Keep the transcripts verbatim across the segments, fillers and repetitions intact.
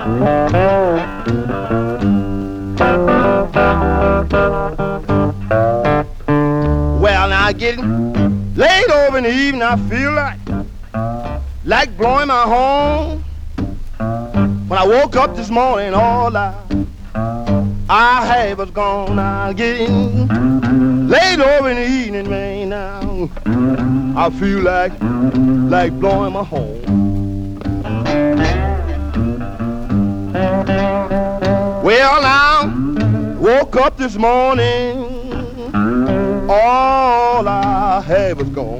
Well, now getting late over in the evening, I feel like like blowing my horn. When I woke up this morning, all I I had was gone. Now getting late over in the evening, man. Now I feel like like blowing my horn. Well, now woke up this morning, all I had was gone.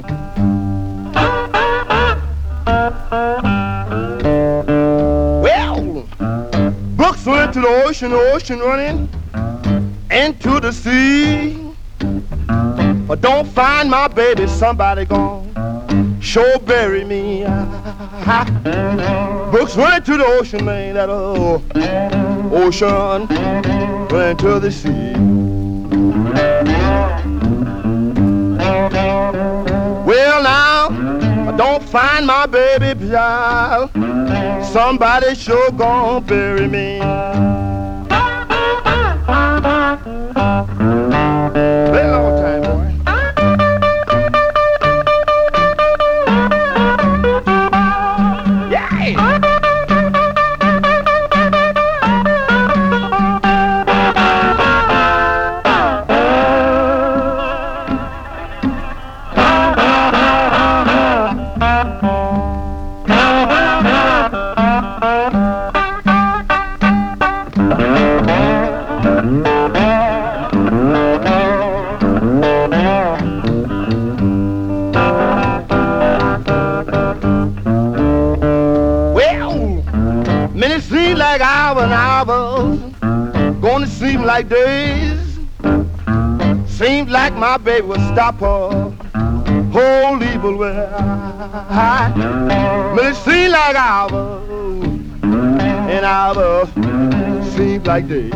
Well, Brooks went to the ocean, the ocean running into the sea. But don't find my baby, somebody gone sure bury me. Brooks went to the ocean, man, that old ocean went to the sea. Well, now, I don't find my baby child, somebody sure gonna bury me. Been a long time, boy. Minutes seem like hours and hours, gonna seem like days. Seems like my baby will stop her whole evil way. Minutes seem like hours and hours seems like days.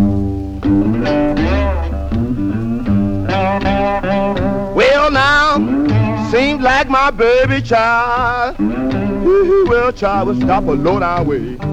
Well, now seems like my baby child, well, child will stop a low down way.